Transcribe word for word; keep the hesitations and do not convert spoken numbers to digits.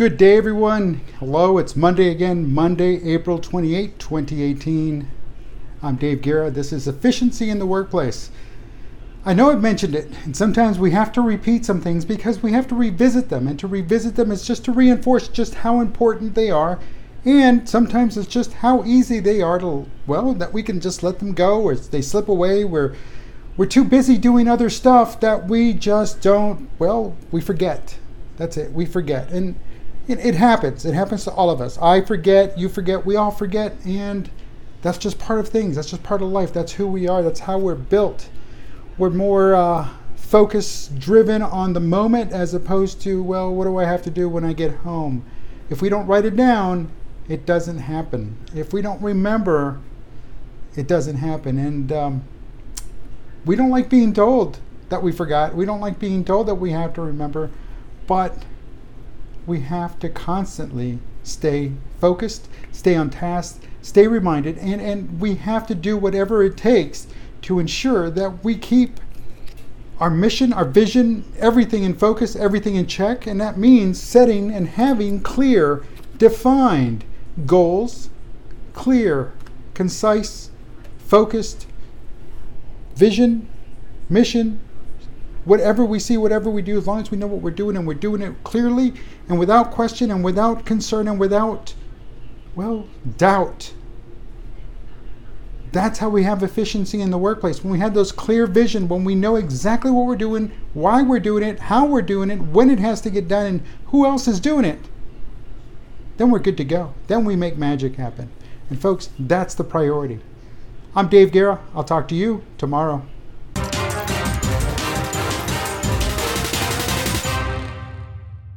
Good day, everyone. Hello, it's Monday again, Monday, April twenty-eighth, twenty eighteen. I'm Dave Guerra. This is Efficiency in the Workplace. I know I've mentioned it, and sometimes we have to repeat some things because we have to revisit them, and to revisit them is just to reinforce just how important they are, and sometimes it's just how easy they are to, well, that we can just let them go, or they slip away. We're, we're too busy doing other stuff that we just don't, well, we forget. That's it, we forget. And It, it happens. It happens to all of us. I forget, you forget, we all forget, and that's just part of things. That's just part of life. That's who we are. That's how we're built. We're more uh, focus-driven on the moment as opposed to, well, what do I have to do when I get home? If we don't write it down, it doesn't happen. If we don't remember, it doesn't happen. And um, we don't like being told that we forgot. We don't like being told that we have to remember, but we have to constantly stay focused, stay on task, stay reminded, and, and we have to do whatever it takes to ensure that we keep our mission, our vision, everything in focus, everything in check, and that means setting and having clear, defined goals, clear, concise, focused vision, mission, whatever we see, whatever we do, as long as we know what we're doing and we're doing it clearly and without question and without concern and without, well, doubt. That's how we have efficiency in the workplace. When we have those clear vision, when we know exactly what we're doing, why we're doing it, how we're doing it, when it has to get done, and who else is doing it, then we're good to go. Then we make magic happen. And folks, that's the priority. I'm Dave Guerra. I'll talk to you tomorrow.